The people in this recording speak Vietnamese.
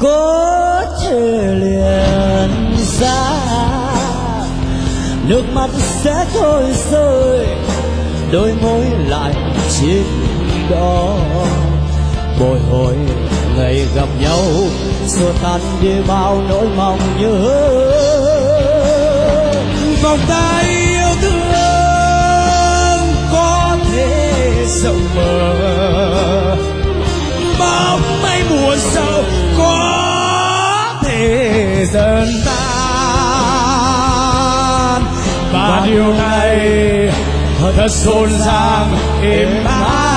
có thể liền ra, nước mắt sẽ thôi rơi, đôi môi lại trên đó. Bồi hồi ngày gặp nhau, xua tan đi bao nỗi mong nhớ. Vòng tay yêu thương có thể rộng mở, bóng mây mùa sầu có thể dần tan, và điều này thật rộn ràng êm ái.